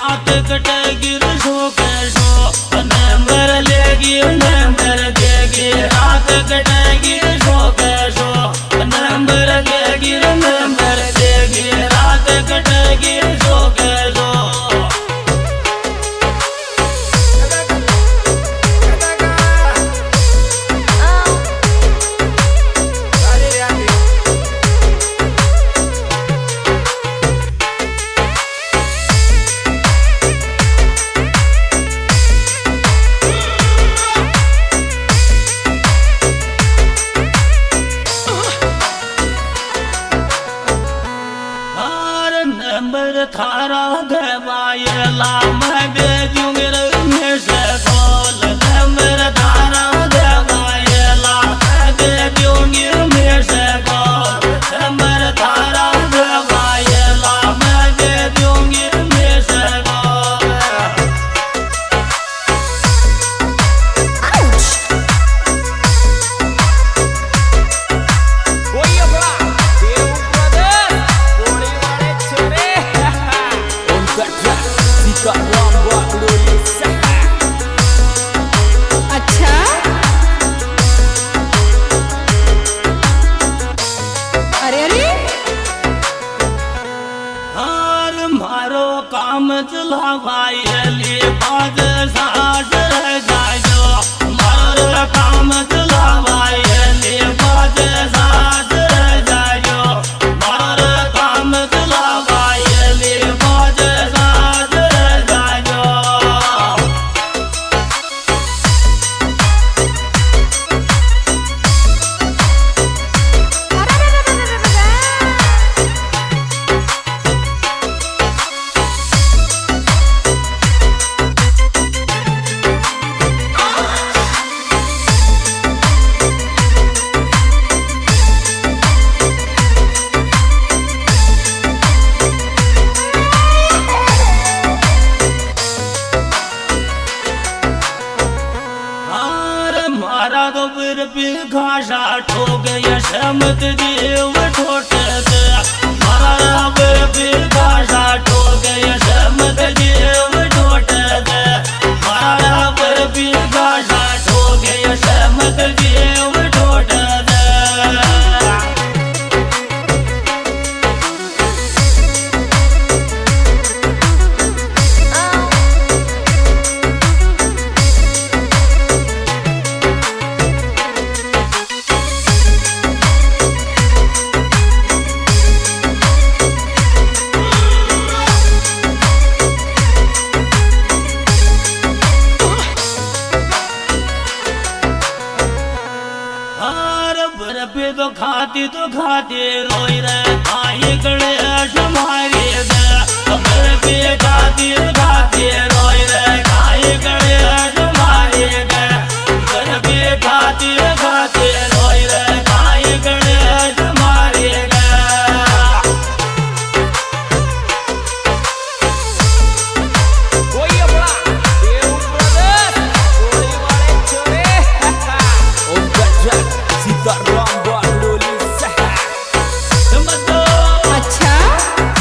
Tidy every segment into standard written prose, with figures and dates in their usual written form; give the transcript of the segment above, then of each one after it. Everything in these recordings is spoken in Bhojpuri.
रात कटेगी सो कैसो नंबर लेगी नंबर देगी रात कटेगी सो कैसो नंबर लेगी नंबर देगी रात कटेगी सो कैसो नंबर थारा दबाएला मैं दे दूंगी में से खोल नंबर थारा दबाएला मैं दे दूंगी में से खोल नंबर थारा दबाएला मैं दे दूंगी में से खोल अच्छा अरे अरे हार मारो काम चलावाई बाज सास रह जाओ मारो काम चलावाई बाज सास रह जाओ मारो काम चलावाई बाज सास रह जाओ मारा तो फिर भी घासा ठोक यशमत देव ठोट मारा फिर भी घासा ठोक यशमत देव ठोट मारा फिर भी घासा ठोक यशमत देव ठोट तो खाती रोई रे आई गणेश मारी गे पे खाती रोई रे आई गणेश मारी गे पे खाती रोई रे आई गणेश मारी गे अच्छा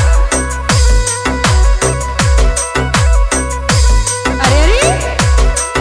अरे अरे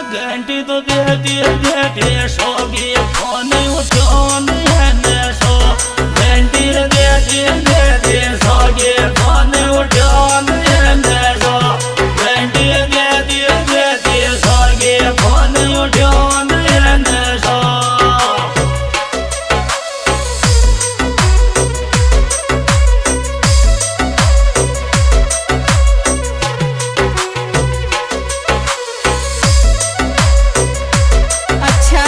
घंटी तो देती देती सोगी फोन उठोन है सो घंटी देती देती सोगी फोन उठोन है सो घंटी देती देती सोगी फोन उठोन है सो अच्छा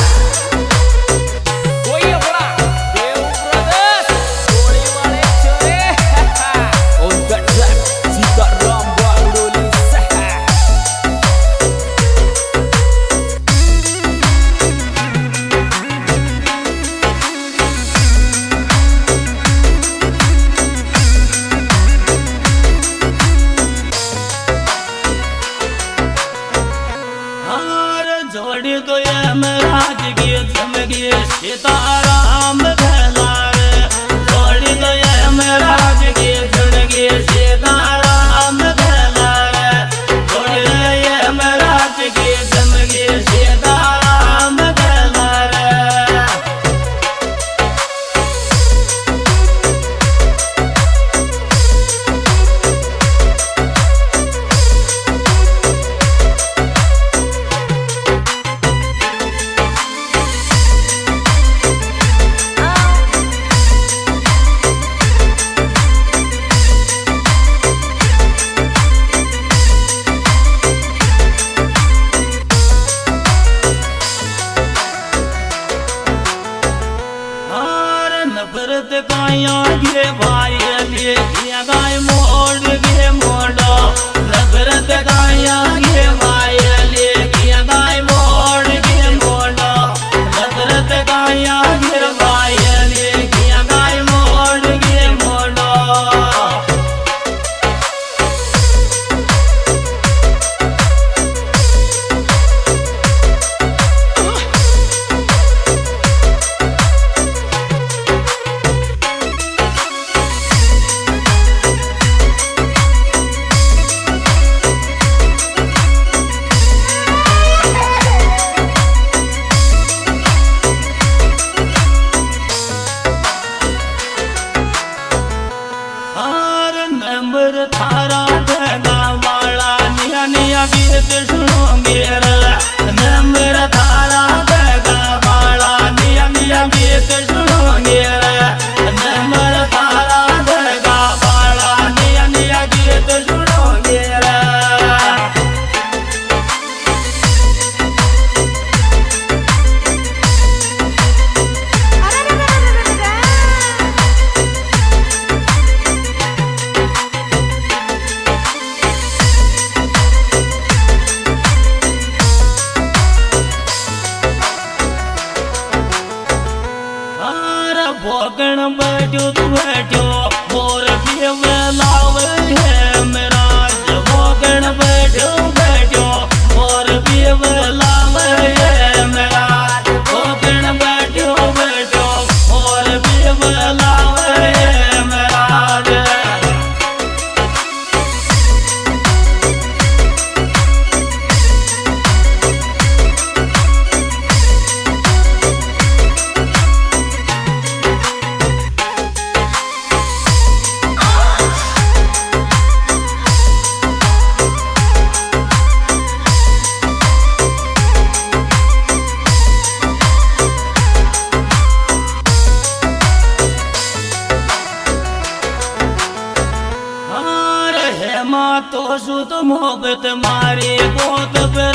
कोई अपना देव ब्रदर्स गोली वाले चोरे on the track Sitaram Bagdoli सहा हार जोड़ी तो ये महाराज की जिंदगी सीताराम कहलार जोड़ी तो ये महाराज की जिंदगी सीताराम कहलार जोड़ी तो ये महाराज की जिंदगी सीताराम कहलार हार नफरत काया गे भाई लिए किया गाय मोड़ गे मोड़ो नफरत काया गे भाई लिए किया गाय मोड़ गे मोड़ो नफरत काया गे भाई लिए किया गाय मोड़ गे मोड़ो हार नंबर थारा देगा वाला निया निया गीत सुनोगे नंबर थारा देगा वाला निया निया गीत सुनोगे नंबर थारा देगा वाला निया निया गीत सुनोगे भोगण बैठो तू बैठो मोर पीव लावे है मेरा भोगण बैठो बैठो मोर पीव लावे है मेरा भोगण बैठो बैठो मोर पीव लावे है मेरा तो सुत मोहब्बत मारी गोद पे